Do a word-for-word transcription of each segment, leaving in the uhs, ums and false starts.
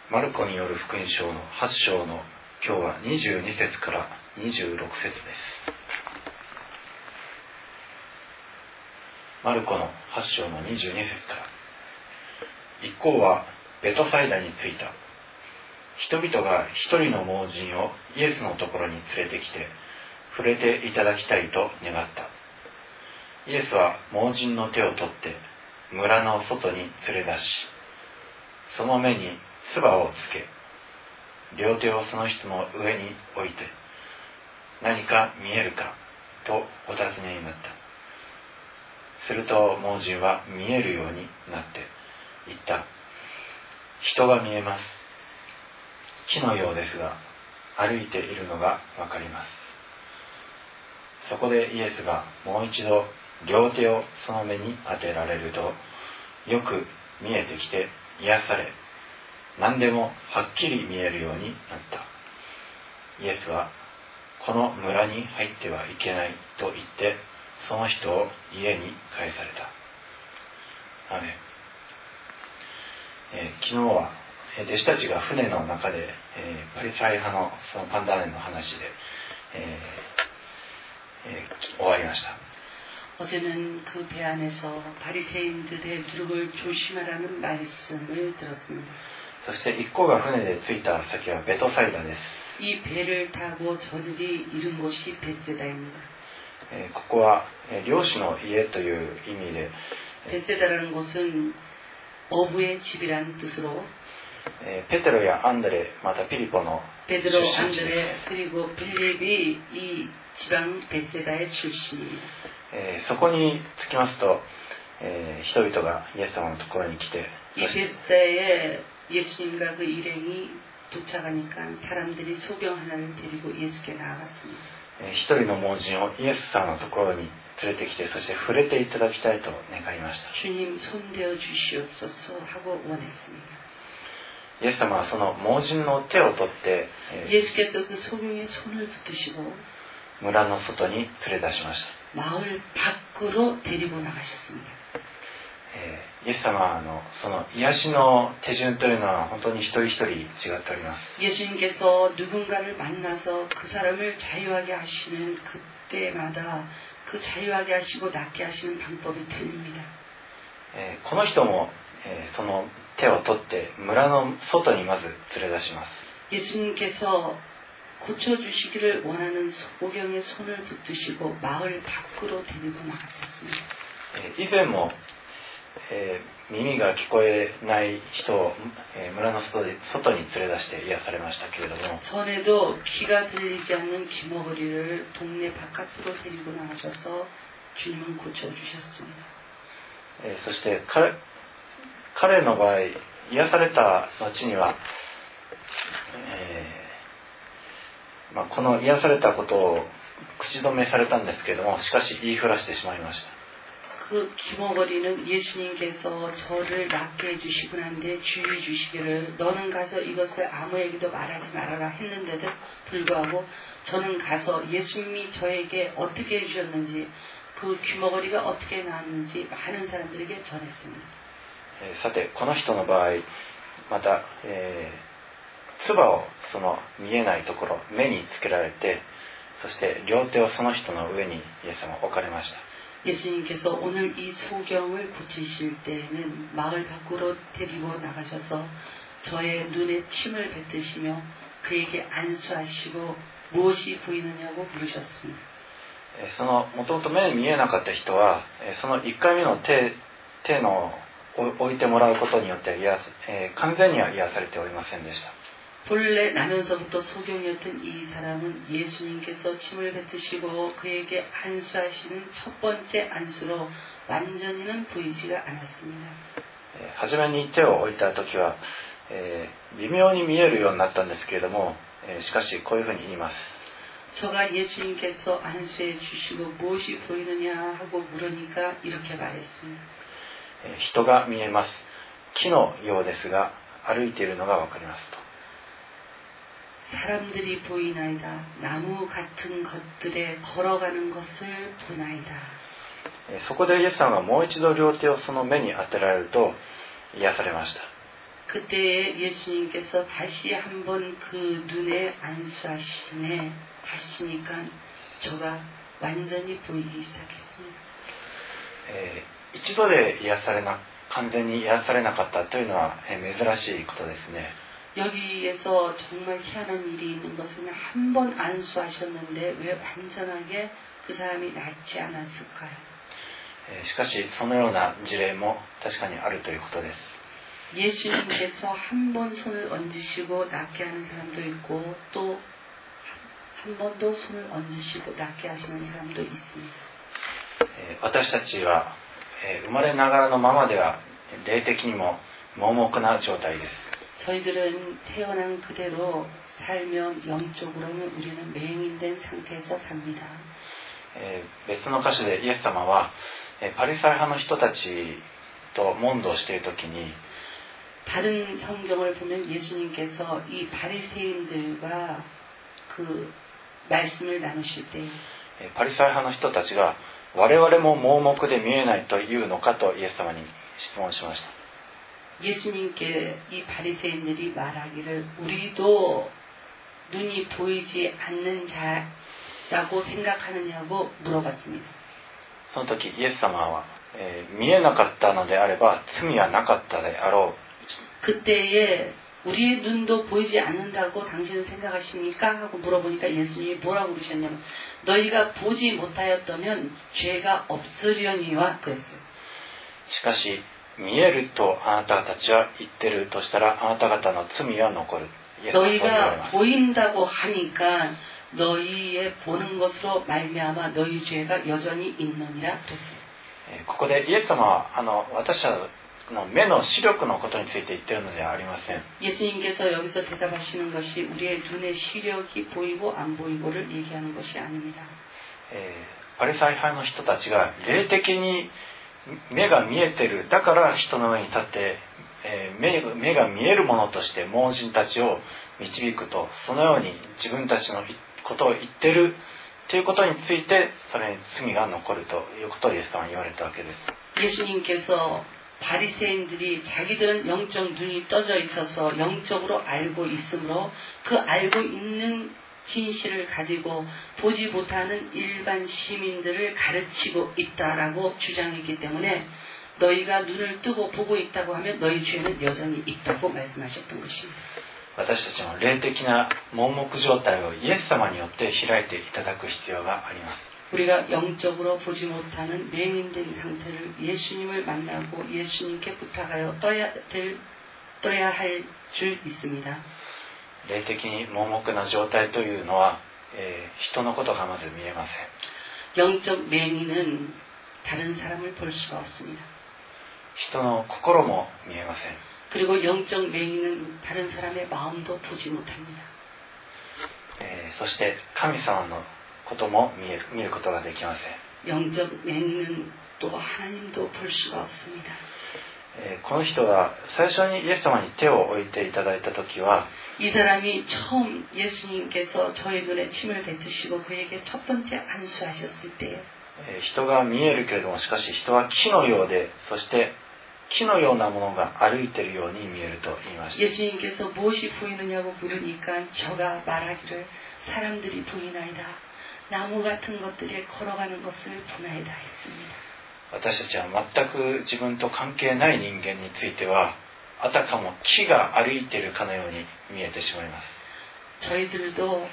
マルコによる福音書のはち章の今日はにじゅうに節からにじゅうろく節です。マルコのはち章のにじゅうに節から。一行はベトサイダに着いた。人々が一人の盲人をイエスのところに連れてきて触れていただきたいと願った。イエスは盲人の手を取って村の外に連れ出し、その目に唾をつけ、両手をその人の上に置いて、何か見えるかとお尋ねになった。すると盲人は見えるようになって言った。人が見えます。木のようですが、歩いているのがわかります。そこでイエスがもう一度両手をその目に当てられると、よく見えてきて癒され、何でもはっきり見えるようになった。イエスはこの村に入ってはいけないと言って、その人を家に帰された。アメン。えー、昨日は弟子たちが船の中で、えー、パリサイ派のそのパンダネの話で、えーえー、終わりました。 어제는 그 배 안에서 바리새인들의 누룩을 조심하라는 말씀을 들었습니다. そして一行が船で着いた先はベトサイダです。 이 배를 타고 저들이 이른 곳이 베세다입니다. えー、ここは、えー、漁師の家という意味で、 베세다라는 곳은 어부의 집이라는 뜻으로, えー、ペテロやアンドレまたピリポの 베드로, 안드레 그리고 빌립이 이 지방 베세다의 출신입니다. えー、そこに着きますと、えー、人々がイエス様のところに来て、 이 베세다에 예수님과 그 일행이 도착하니까 사람들이 소경 하나를 데리고 예수께 나아갔습니다. えー、一人の盲人をイエス様のところに連れてきて、そして触れていただきたいと願いました。 주님 손대어 주시옵소서 하고 원했습니다. イエス様はその盲人の手を取って、えー、 예수께서 그 소경의 손을 붙드시고 村の外に連れ出しました。 마을 밖으로 데리고 나가셨습니다. えー、イエス様はあのその癒しの手順というのは本当に一人一人違っております。 예수님께서 누군가를 만나서 그 사람을 자유하게 하시는 그때마다 그 자유하게 하시고 낫게 하시는 방법이 틀립니다. えー、この人も、えー、その手を取って村の外にまず連れ出します。 예수님께서 고쳐주시기를 원하는 소경의 손을 붙드시고 마을 밖으로 데리고 나가셨습니다. えー、以前も、えー、耳が聞こえない人を、えー、村の外で外に連れ出して癒されましたけれども、 전에도 귀가 들리지 않는 귀머거리를 동네 바깥으로 데리고 나가셔서 주님은 고쳐주셨습니다. えー、そして彼、彼の場合癒された後には、えーまあ、この癒されたことを口止めされたんですけれども、しかし言いふらしてしまいました。 그 귀머거리는 예수님께서 저를 낫게 해주시고 난데 주의 주시기를 너는 가서 이것을 아무에게도 말하지 말아라 했는데도 불구하고 저는 가서 예수님이 저에게 어떻게 해주셨는지 그 귀머거리가 어떻게 나았는지 많은 사람들에게 전했습니다. えー、さてこの人の場合また、えー、唾をその見えないところ目につけられて、そして両手をその人の上にイエス様は置かれました。 예수님께서 오늘 이 소경을 고치실 때에는 마을 밖으로 데리고 나가셔서 저의 눈에 침을 뱉으시며 그에게 안수하시고 무엇이 보이느냐고 물으셨습니다. そのもともと目見えなかった人はそのいっかいめの手、手の置いてもらうことによって癒す、えー、完全には癒されておりませんでした。 본래 나면서부터 소경이었던 이 사람은 예수님께서 침을 뱉으시고 그에게 안수하시는 첫 번째 안수로 완전히는 보이지가 않았습니다. 初めに手を置いた時は、えー、微妙に見えるようになったんですけれども、えー、しかしこういうふうに言います。 저가 예수님께서 안수해 주시고 무엇이 보이느냐 하고 물으니까 이렇게 말했습니다. えー、人が見えます。木のようですが歩いているのがわかりますと。 사람들이 보이나이다. 나무 같은 것들에 걸어가는 것을 보나이다. そこでイエスさんはもう一度両手をその目に当てられると癒されました。 그때에 예수님께서 다시 한번 그 눈에 안수하시네 하시니까 저가 완전히 보이기 시작했습니다. えー、一度で癒されな完全に癒されなかったというのは、えー、珍しいことですね。 여기에서 정말 희한한 일이 있는 것은 한 번 안수하셨는데 왜 완전하게 그 사람이 낫지 않았을까요? えー、しかしそのような事例も確かにあるということです。 예수님께서 한 번 손을 얹으시고 낫게 하는 사람도 있고 또 한 번도 손을 얹으시고 낫게 하시는 사람도 있습니다. えー、私たちは、えー、生まれながらのままでは霊的にも盲目な状態です。 저희들은 태어난 그대로 살면 영적으로는 우리는 맹인된 상태에서 삽니다. えー、別の箇所でイエス様は、えー、パリサイ派の人たちと問答しているときに 다른 성경을 보면 예수님께서 이 바리새인들과 그 말씀을 나누실 때 パリサイ派の人たちが我々も盲目で見えないというのかとイエス様に質問しました。 예수님께 이 바리새인들이 말하기를 우리도 눈이 보이지 않는 자라고 생각하느냐고 물어봤습니다. その時イエス様は、えー、見えなかったのであれば罪はなかったであろう。 그때에 우리의 눈도 보이지 않는다고 당신은 생각하십니까? 하고 물어보니까 예수님이 뭐라고 그러셨냐면 너희가 보지 못하였다면 죄가 없으려니와 그랬어요. しかし見えるとあなたたちは言ってるとしたらあなた方の罪は残る。 너희가 보인다고 하니까 너희의 보는 것으로 말미암아 너희 죄가 여전히 있느니라 그랬어요. ここでイエス様はあの私たちの目の視力のことについて言っているのではありません。 예수님께서 여기서 대답하시는 것이 우리의 눈의 시력이 보이고 안 보이고를 얘기하는 것이 아닙니다. パリサイ派の人たちが霊的に目が見えてるだから人の上に立って、えー、目, 目が見えるものとして盲人たちを導くとそのように自分たちのことを言ってるということについてそれに罪が残るということをイエス様は言われたわけです。 예수님께서 바리새인들이 자기들은 영적 눈이 떠져 있어서 영적으로 알고 있으므로 그 알고 있는 진실을 가지고 보지 못하는 일반 시민들을 가르치고 있다라고 주장했기 때문에 너희가 눈을 뜨고 보고 있다고 하면 너희 죄는 여전히 있다고 말씀하셨던 것입니다. 私たちの霊的な盲目状態をイエス様によって開いていただく必要があります。 우리가 영적으로 보지 못하는 맹인된 상태를 예수님을 만나고 예수님께 부탁하여 떠야, 될, 떠야 할 줄 있습니다. 霊的に盲目な状態というのは、えー、人のことがまず見えません。 영적 맹인은 다른 사람을 볼 수가 없습니다. 人の心も見えません。 그리고 영적 맹인은 다른 사람의 마음도 보지 못합니다. えー、そして神様のことも見える、見ることができません。 영적 맹인은 또 하나님도 볼 수가 없습니다. えー、この人は最初にイエス様に手を置いていただいたときは 이 사람이 처음 예수님께서 저의 눈에 침을 뱉으시고 그에게 첫 번째 안수하셨을 때에 えー、人が見えるけれどもしかし人は木のようでそして木のようなものが歩いているように見えると言いました。 예수님께서 무엇이 보이느냐고 물으니까 저가 말하기를 사람들이 보이나이다. 나무 같은 것들이 걸어가는 것을 보나이다 했습니다. 私たちは全く自分と関係ない人間についてはあたかも木が歩いているかのように見えてしまいます。 저희들도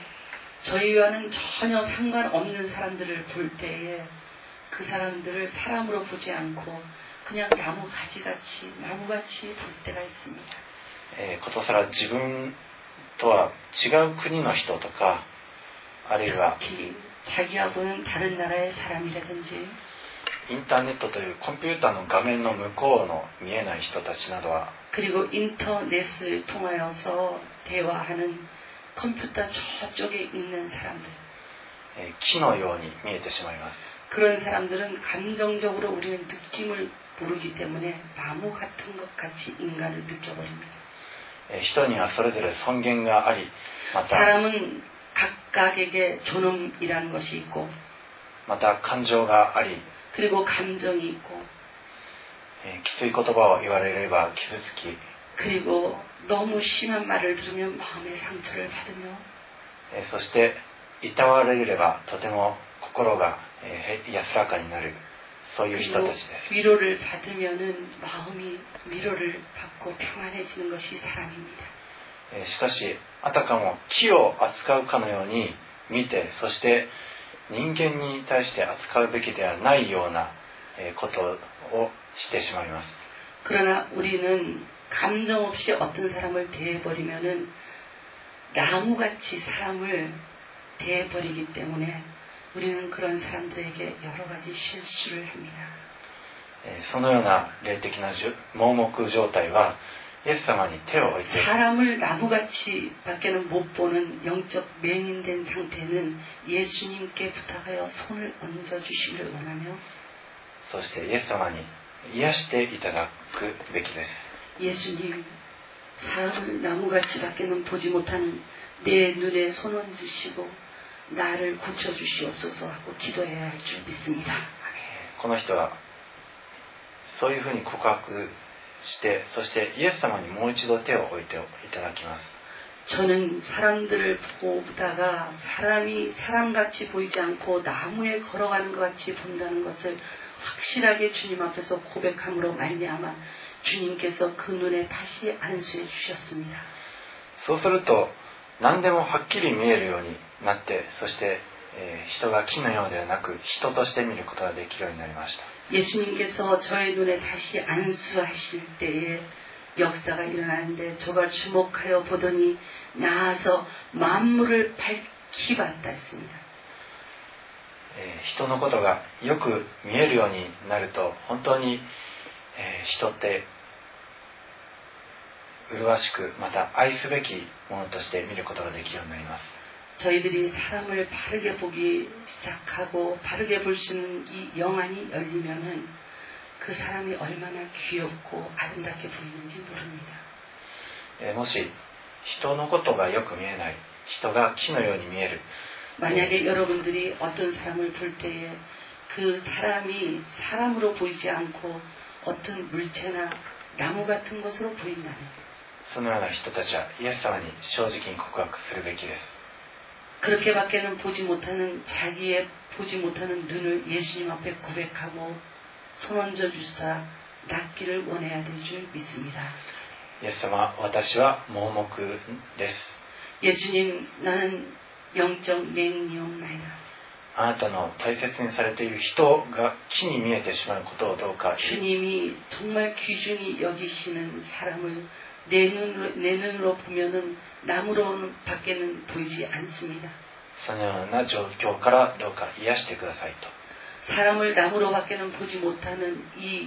저희와는 전혀 상관없는 사람들을 볼 때에 그 사람들을 사람으로 보지 않고 그냥 나무 가지같이 나무같이 볼 때가 있습니다. えー、ことさら自分とは違う国の人とかあるいは 자기하고는 다른 나라의 사람이라든지 インターネットというコンピューターの画面の向こうの見えない人たちなどは 그리고 인터넷을 통하여서 대화하는 컴퓨터 저쪽에 있는 사람들 えー、木のように見えてしまいます。 그런 사람들은 감정적으로 우리는 느낌을 모르기 때문에 나무 같은 것 같이 인간을 느껴버립니다. えー、人にはそれぞれ尊厳がありまた 사람은 각각에게 존엄이라는 것이 있고 また感情があり 그리고 감정이 있고 えー、きつい言葉を言われれば傷つき 그리고 너무 심한 말을 들으면 마음의 상처를 받으며 えーそしていたわれればとても心が、えー安らかになるそういう人た 그리고 ちです。 위로를 받으면은 마음이 위로를 받고 평안해지는 것이 사람입니다. えーしかしあたかも木を扱うかのように見て、そして人間に対して扱うべきではないようなことをしてしまいます。 그러나 우리는 감정 없이 어떤 사람을 대해버리면은 나무같이 사람을 대해버리기 때문에 우리는 그런 사람들에게 여러 가지 실수를 합니다. そのような霊的な盲目状態はイエス様に手を置いて 사람을 나무같이 밖에는 못 보는 영적 맹인된 상태는 예수님께 부탁하여 손을 얹어주시기를 원하며 そしてイエス様に癒していただくべきです。 예수님, 사람을 나무같이 밖에는 보지 못하는 내 눈에 손 얹으시고 나를 고쳐주시옵소서 하고 기도해야 할 줄 믿습니다. この人はそういうふうに告白して、そしてイエス様にもう一度手を置いていただきます。 저는 사람들을 보다가 사람이 사람같이 보이지 않고 나무에 걸어가는 것 같이 본다는 것을 확실하게 주님 앞에서 고백함으로 말미암아 주님께서 그 눈에 다시 안수해 주셨습니다. そうすると何でもはっきり見えるようになって、そして、えー、人が木のようではなく人として見ることができるようになりました。 예수님께서 저의 눈에 다시 안수하실 때에 역사가 일어나는데 저가 주목하여 보더니 나아서 만물을 밝히 봤다 했습니다. えー、人のことがよく見えるようになると本当に、えー、人って麗しくまた愛すべきものとして見ることができるようになります。 저희들이 사람을 바르게 보기 시작하고 바르게 볼 수 있는 이 영안이 열리면은 그 사람이 얼마나 귀엽고 아름답게 보이는지 모릅니다. えー、もし人のことがよく見えない、人が木のように見える 만약에 여러분들이 어떤 사람을 볼 때에 그 사람이 사람으로 보이지 않고 어떤 물체나 나무 같은 것으로 보인다면 そのような人たちはイエス様に正直に告白するべきです。 그렇게밖에는 보지 못하는 자기의 보지 못하는 눈을 예수님 앞에 고백하고 손 얹어 주사 낫기를 원해야 될 줄 믿습니다. イエス様、私は盲目です。 예수님, 나는 영적 맹인이옵나이다. あなたの大切にされている人が木に見えてしまうことをどうか 주님이 정말 귀중히 여기시는 사람을 내 눈으로, 내 눈으로 보면은 나무로는 밖에는 보이지 않습니다. そのような状況からどうか癒してくださいと 사람을 나무로 밖에는 보지 못하는 이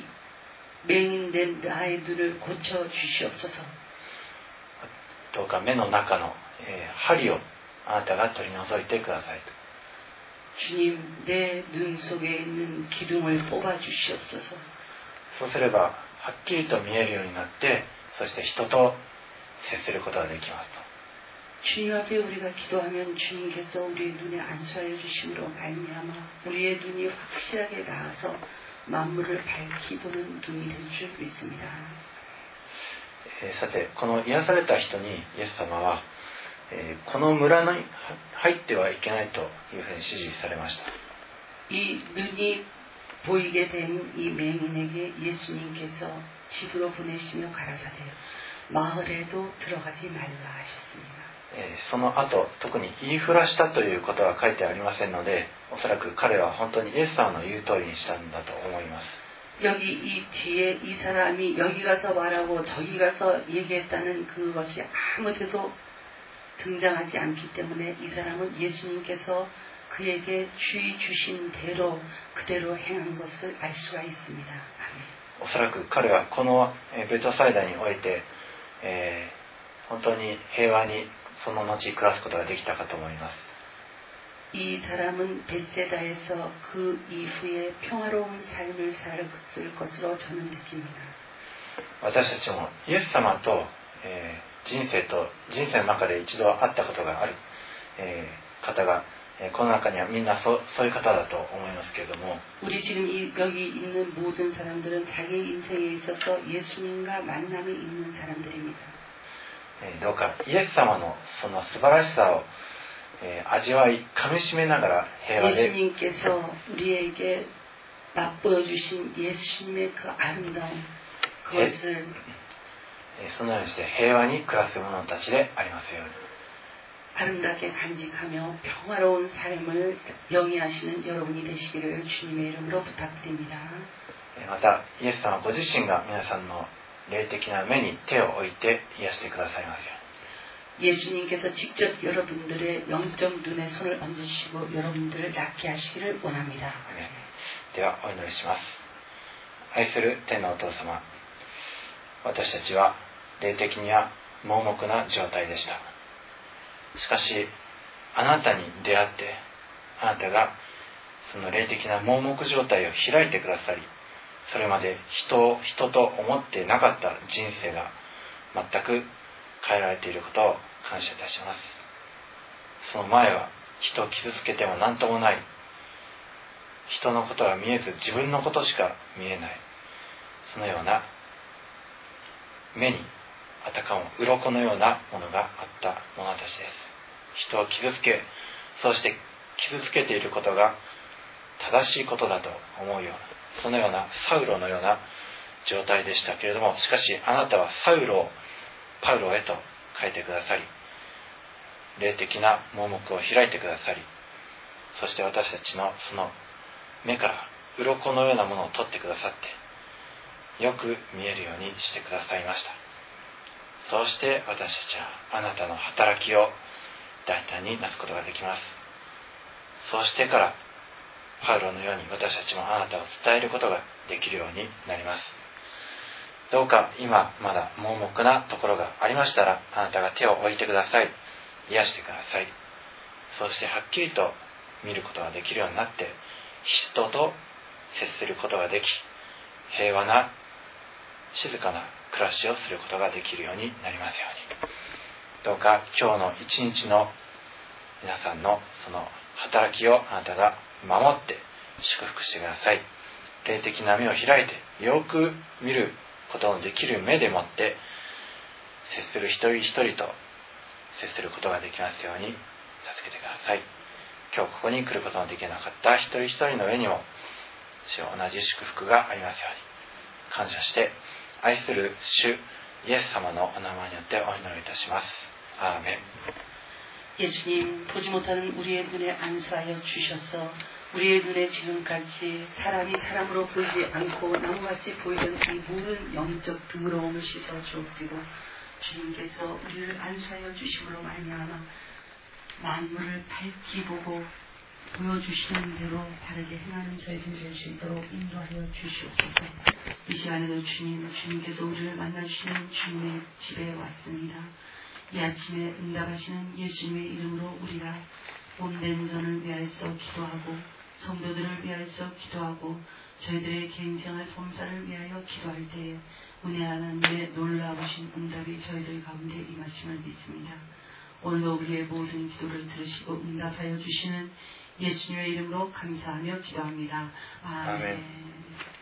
맹인된 나의 눈을 고쳐 주시옵소서. どうか目の中の、えー、針をあなたが取り除いてくださいと 주님, 내 눈 속에 있는 기둥을 뽑아 주시옵소서. そうすればはっきりと見えるようになって、そして人と接することができますと 주님 앞에 우리가 기도하면 주님께서 우리의 눈에 안수하여 주심으로 말미암아 우리의 눈이 확실하게 나아서 만물을 밝히 보는 눈이 될 줄 믿습니다. えー、さてこの癒された人にイエス様は、えー、この村に入ってはいけないというふうに指示されました。 이 눈이 보이게 된 이 맹인에게 예수님께서 집으로 보내시며 가라사대 마을에도 들어가지 말라 하셨습니다. えー、その後特に言いふらしたということは書いてありませんので、おそらく彼は本当にイエス様の言う通りにしたんだと思います。 여기 이 뒤에 이 사람이 여기 가서 말하고 저기 가서 얘기했다는 그것이 아무데도 등장하지 않기 때문에 이 사람은 예수님께서 그에게 주의 주신 대로 그대로 행한 것을 알 수가 있습니다. 아멘. おそらく彼はこのベトサイダにおいて、えー、本当に平和にその後暮らすことができたかと思います。 이 사람은 벳세다에서 그 이후에 평화로운 삶을 살았을 것으로 저는 느낍니다. 私たちもイエス様と、えー、人生と人生の中で一度会ったことがある、えー、方がこの中にはみんな そ, そういう方だと思いますけれども 우리 지금 이, 여기 있는 모든 사람들은 자기 인생에 있어서 예수님과 만남이 있는 사람들입니다. どうかイエス様のその素晴らしさを味わい噛みしめながら平和で 예수님께서 우리에게 맛보여 주신 예수님의 그 아름다움 그것을 そのようにして平和に暮らす者たちでありますように 아름답게 간직하며 평화로운 삶을 영위하시는 여러분이 되시기를 주님의 이름으로 부탁드립니다. またイエス様ご自身が皆さんの霊的な目に手を置いて癒してくださいますように 예수님께서 직접 여러분들의 영적 눈에 손을 얹으시고 여러분들을 낫게 하시기를 원합니다. ではお祈りします。愛する天のお父様、私たちは霊的には盲目な状態でした。しかしあなたに出会ってあなたがその霊的な盲目状態を開いてくださり、それまで人を人と思ってなかった人生が全く変えられていることを感謝いたします。その前は人を傷つけても何ともない、人のことが見えず自分のことしか見えない、そのような目にあたかも鱗のようなものがあった者たちです。人を傷つけ、そして傷つけていることが正しいことだと思うような、そのようなサウロのような状態でしたけれども、しかしあなたはサウロをパウロへと変えてくださり、霊的な盲目を開いてくださり、そして私たちのその目から鱗のようなものを取ってくださって、よく見えるようにしてくださいました。そうして私たちはあなたの働きを大胆になすことができます。そうしてからパウロのように私たちもあなたを伝えることができるようになります。どうか今まだ盲目なところがありましたら、あなたが手を置いてください。癒してください。そしてはっきりと見ることができるようになって、人と接することができ、平和な静かな暮らしをすることができるようになりますように。どうか今日の一日の皆さんのその働きをあなたが守って祝福してください。霊的な目を開いてよく見ることのできる目でもって接する一人一人と接することができますように助けてください。今日ここに来ることのできなかった一人一人の上にも主よ同じ祝福がありますように感謝して愛する主イエス様のお名前によってお祈りいたします。アーメン。 예수님, 보지 못하는 우리의 눈에 안수하여 주셔서 우리의 눈에 지금까지 사람이 사람으로 보이지 않고 나무같이 보이던 이 모든 영적 더러움을 씻어 주옵시고, 주님께서 우리를 안수하여 주심으로 말미암아 만물을 밝히 보고 보여주시는 대로 다르게 행하는 저희들이 될 수 있도록 인도하여 주시옵소서. 이 시간에도 주님, 주님께서 우리를 만나주시는 주님의 집에 왔습니다. 이 아침에 응답하시는 예수님의 이름으로 우리가 몸된 전을 위하여서 기도하고 성도들을 위하여서 기도하고 저희들의 개인생활 봉사를 위하여 기도할 때에 은혜 하나님의 놀라우신 응답이 저희들 가운데 임하심을 믿습니다. 오늘도 우리의 모든 기도를 들으시고 응답하여 주시는 예수님의 이름으로 감사하며 기도합니다. 아멘. 아멘.